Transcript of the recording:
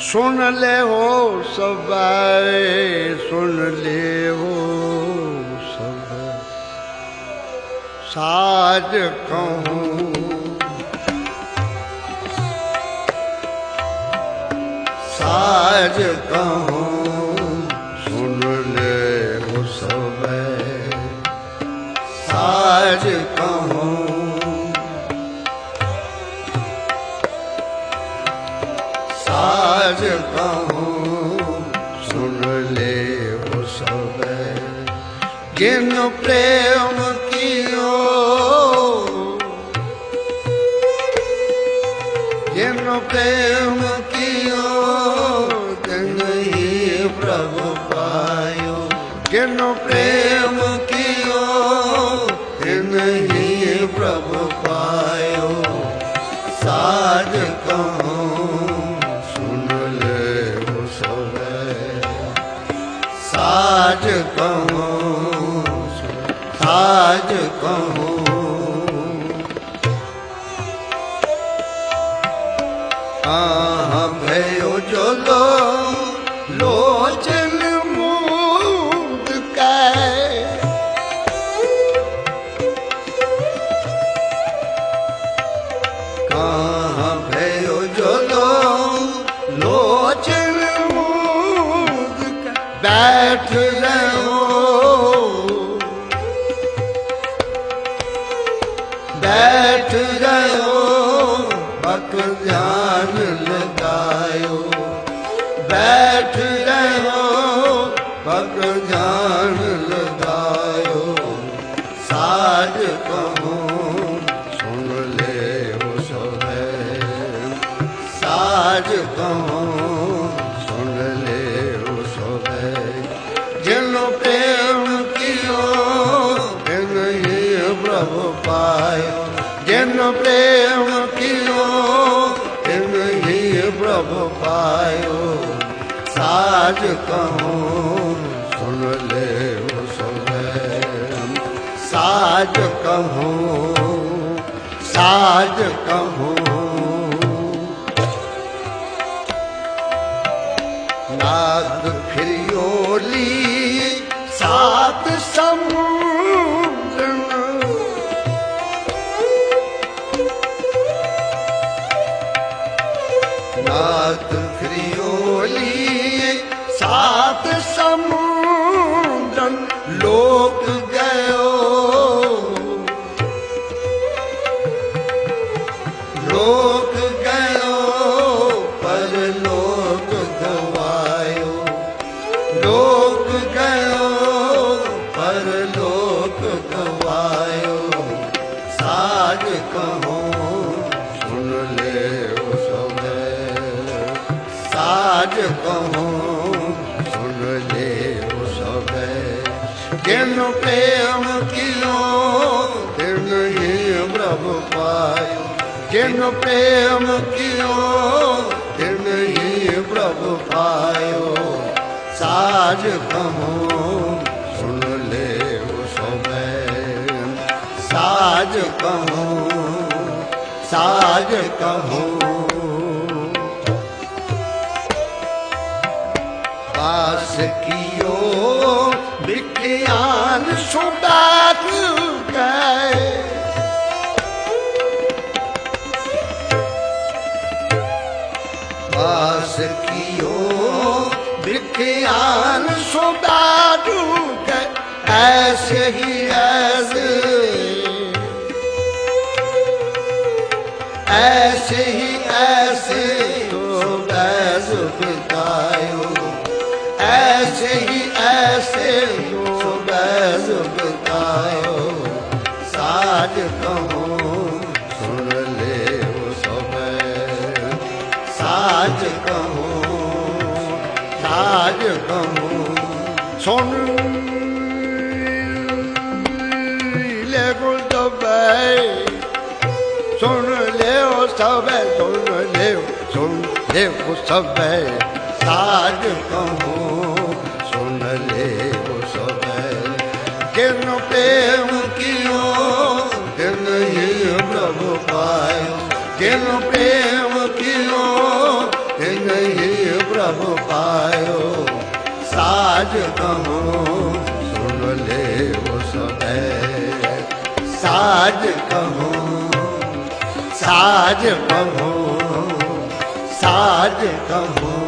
सुन ले हो सब, सुन ले हो सब, साज कहूँ साज कहूँ, सुन ले हो सब, साज कहूँ, साज कहूँ, सुन ले हो सब। जिन प्रेम कियो, जिन प्रेम कियो, तिन ही प्रभु पायो। जिन प्रेम कियो, तिन ही प्रभु पायो। साज कहूँ, सुन ले हो सब, साज कहूँ, साज कहूँ। भयो जो लोचन मूंद कै, कहाँ भयो जो लोचन मूंद कै। बैठ रहो, बैठ रहो, बक ध्यान लगायो। बैठ रहो, बक ध्यान लगायो। साज कहूँ, सुन ले हो सब, साज कहूँ, सुन ले हो सब। जिन प्रेम कियो, तिन ही प्रभु पायो। जिन प्रेम कियो, तिन ही प्रभु पायो। साज कहूँ, सुन ले हो सब, साज कहूँ, साज कहूँ। नाद फिरियोली सात समुद्र, नाद फिरियोली सात समुद्र। लोक गयो, लोक गयो, पर लोक गवायो। लोक गयो, पर लोक गवायो। साज कहूँ, सुन ले हो सब, साज कहूँ, सुन ले हो सब। जिन प्रेम कियो, तिन ही प्रभु पायो। जिन प्रेम कियो, तिन ही प्रभु पायो। साज कहूँ, सुन ले हो सब, साज कहूँ, साज कहूँ। पास कियो विज्ञान सुडाक गए, पास कियो विज्ञान सुडाक गए। ऐसे ही ऐसे, ऐसे ही ऐसे तो बैज बितायो। ऐसे ही ऐसे तो बैज बितायो। साज कहूँ, सुन ले हो सब, साज कहूँ, साज कहूँ। सुन ले हो सब, सुन ले हो सब, सुन ले हो, सुन ले हो सब। साज कहूँ, सुन ले हो सब। जिन प्रेम कियो, तिन ही प्रभु पायो। जिन प्रेम कियो, तिन ही सब पायो, साज कहूँ सुन ले वो सब है। साज कहूँ, साज कहूँ, साज कहूँ